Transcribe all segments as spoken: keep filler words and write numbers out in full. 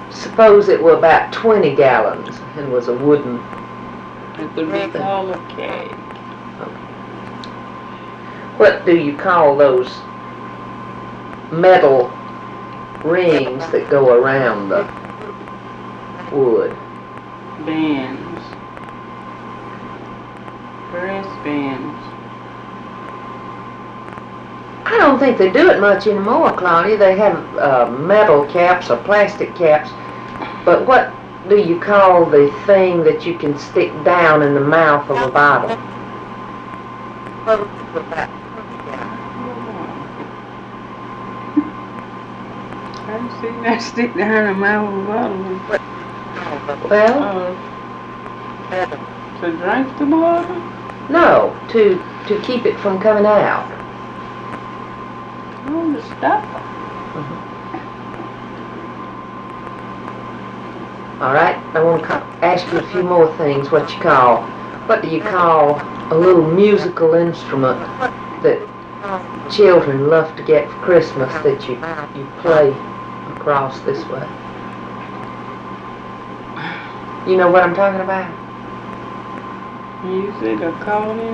suppose it were about twenty gallons and was a wooden. It could be called a keg. What do you call those metal rings that go around the wood? Bands. Brass bands. I don't think they do it much anymore, Claudia. They have uh, metal caps or plastic caps. But what do you call the thing that you can stick down in the mouth of a bottle? I've seen that stick down a mouth of a bottle. Well, uh, to drink the water? No, to to keep it from coming out. Oh, the stopper. Mm-hmm. All right, I want to ask you a few more things. What you call, what do you call a little musical instrument that children love to get for Christmas that you you play across this way? You know what I'm talking about? Music, accordion?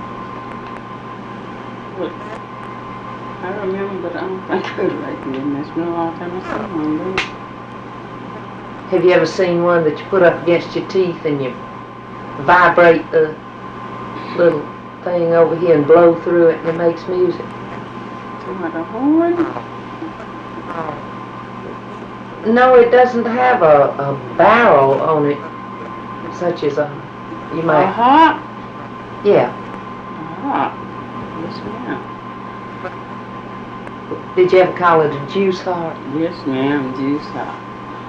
What? I remember, but I don't think I could right then. That's been a long time I saw one, really. Have you ever seen one that you put up against your teeth and you vibrate the little thing over here and blow through it and it makes music? What, a horn? No, it doesn't have a, a barrel on it, such as a, you might... A harp? Yeah. A harp. Yes, ma'am. Did you ever call it a juice harp? Yes, ma'am, juice harp.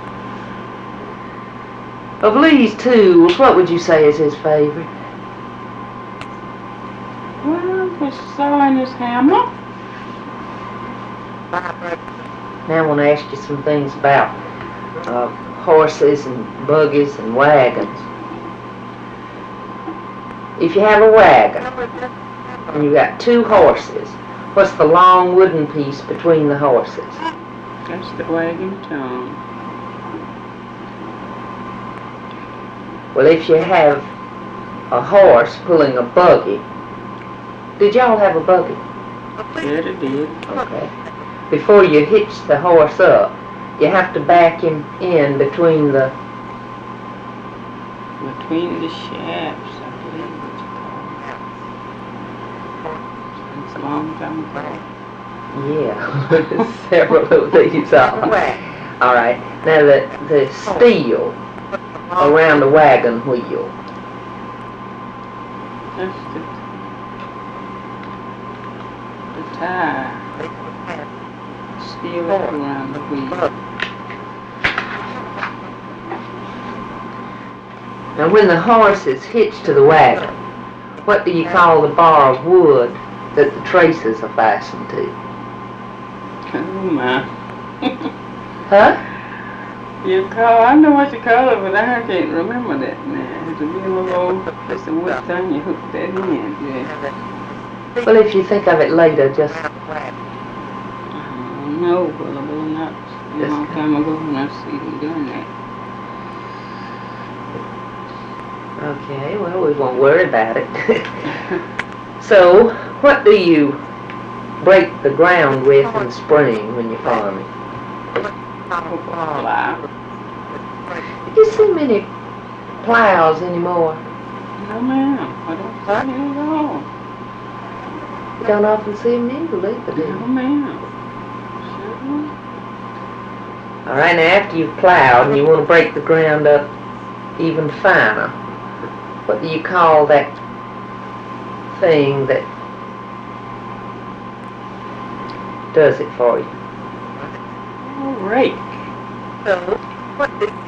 Of Lee's tools, what would you say is his favorite? Well, the saw and his hammer. Now I want to ask you some things about uh, horses and buggies and wagons. If you have a wagon and you got two horses, what's the long wooden piece between the horses? That's the wagon tongue. Well, if you have a horse pulling a buggy, did y'all have a buggy? Yeah, it did. Okay. Before you hitch the horse up, you have to back him in between the... Between the shafts, I believe what you call it. It's a long time ago. Yeah, several of these are. All right. Now the, the steel around the wagon wheel. That's the, the tire. Steel around the wheel. Now when the horse is hitched to the wagon, what do you call the bar of wood that the traces are fastened to? Oh my. Huh? You call, I know what you call it, but I can't remember that now. It's a little, it's a wood thing, you hook that in, yeah. Well, if you think of it later, just... No, well, I will not. A long time ago when I see them doing that. Okay, well, we won't worry about it. So, what do you break the ground with in the spring when you're farming? Plow. Do you see many plows anymore? No, ma'am. I don't see any at all. You don't often see them either, do you? No, ma'am. All right, now after you've plowed and you want to break the ground up even finer, what do you call that thing that does it for you? A rake. So, what do